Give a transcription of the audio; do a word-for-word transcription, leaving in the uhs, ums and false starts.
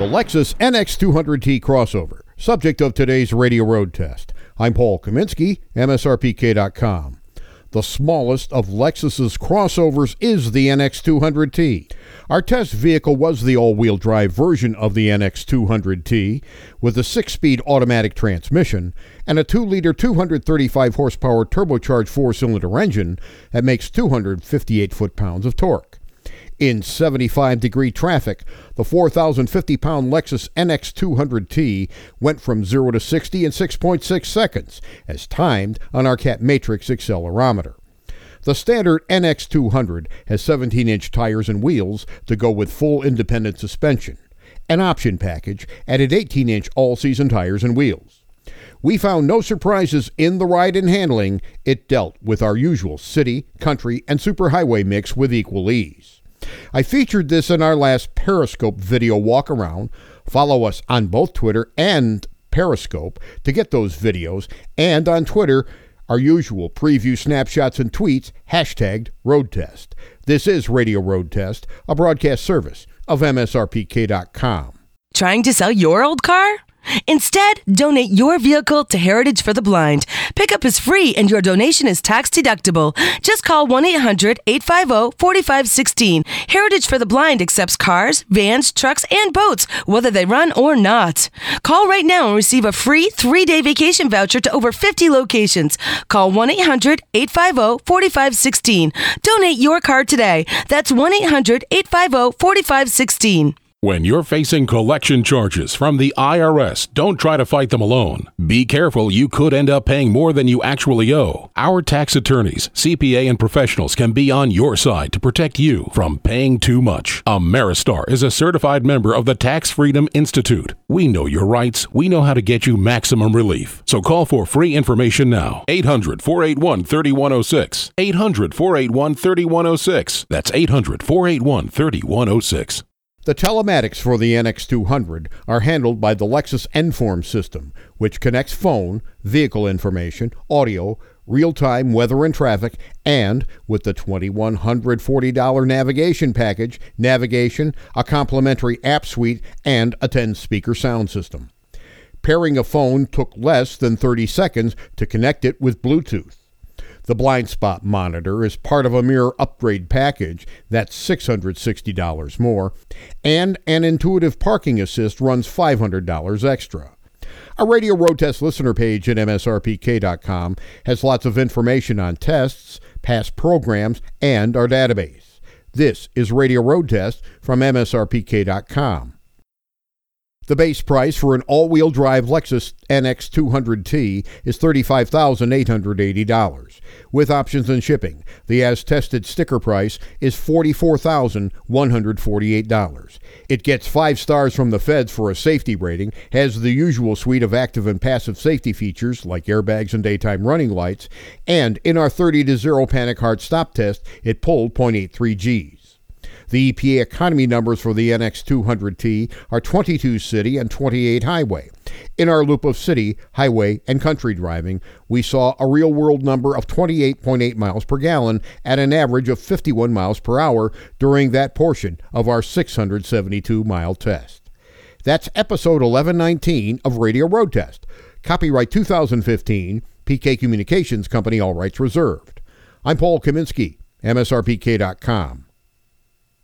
The Lexus N X two hundred T crossover, subject of today's radio road test. I'm Paul Kaminsky, M S R P K dot com. The smallest of Lexus's crossovers is the N X two hundred T. Our test vehicle was the all-wheel drive version of the N X two hundred T with a six-speed automatic transmission and a two liter, two hundred thirty-five horsepower turbocharged four-cylinder engine that makes two hundred fifty-eight foot-pounds of torque. In seventy-five degree traffic, the four thousand fifty pound Lexus N X two hundred T went from zero to sixty in six point six seconds, as timed on our Cat Matrix accelerometer. The standard N X two hundred has seventeen inch tires and wheels to go with full independent suspension. An option package added eighteen inch all-season tires and wheels. We found no surprises in the ride and handling. It dealt with our usual city, country, and superhighway mix with equal ease. I featured this in our last Periscope video walk-around. Follow us on both Twitter and Periscope to get those videos, and on Twitter, our usual preview snapshots and tweets, hashtagged Road Test. This is Radio Road Test, a broadcast service of M S R P K dot com. Trying to sell your old car? Instead, donate your vehicle to Heritage for the Blind. Pickup is free and your donation is tax deductible. Just call one eight hundred, eight five zero, four five one six. Heritage for the Blind accepts cars, vans, trucks, and boats, whether they run or not. Call right now and receive a free three-day vacation voucher to over fifty locations. Call one eight hundred, eight five zero, four five one six. Donate your car today. That's one eight hundred, eight five zero, four five one six. When you're facing collection charges from the I R S, don't try to fight them alone. Be careful, you could end up paying more than you actually owe. Our tax attorneys, C P A, and professionals can be on your side to protect you from paying too much. Ameristar is a certified member of the Tax Freedom Institute. We know your rights. We know how to get you maximum relief. So call for free information now. eight hundred, four eight one, three one zero six. eight hundred, four eight one, three one zero six. That's eight hundred, four eight one, three one zero six. The telematics for the N X two hundred are handled by the Lexus N-Form system, which connects phone, vehicle information, audio, real-time weather and traffic, and with the two thousand one hundred forty dollars navigation package, navigation, a complimentary app suite, and a ten speaker sound system. Pairing a phone took less than thirty seconds to connect it with Bluetooth. The blind spot monitor is part of a mirror upgrade package that's six hundred sixty dollars more, and an intuitive parking assist runs five hundred dollars extra. Our Radio Road Test listener page at M S R P K dot com has lots of information on tests, past programs, and our database. This is Radio Road Test from M S R P K dot com. The base price for an all-wheel drive Lexus N X two hundred T is thirty-five thousand eight hundred eighty dollars. With options and shipping, the as-tested sticker price is forty-four thousand one hundred forty-eight dollars. It gets five stars from the feds for a safety rating, has the usual suite of active and passive safety features like airbags and daytime running lights, and in our thirty to zero panic hard stop test, it pulled zero point eight three G's. The E P A economy numbers for the N X two hundred T are twenty-two city and twenty-eight highway. In our loop of city, highway, and country driving, we saw a real-world number of twenty-eight point eight miles per gallon at an average of fifty-one miles per hour during that portion of our six hundred seventy-two mile test. That's episode eleven nineteen of Radio Road Test. Copyright two thousand fifteen, P K Communications Company, all rights reserved. I'm Paul Kaminsky, M S R P K dot com.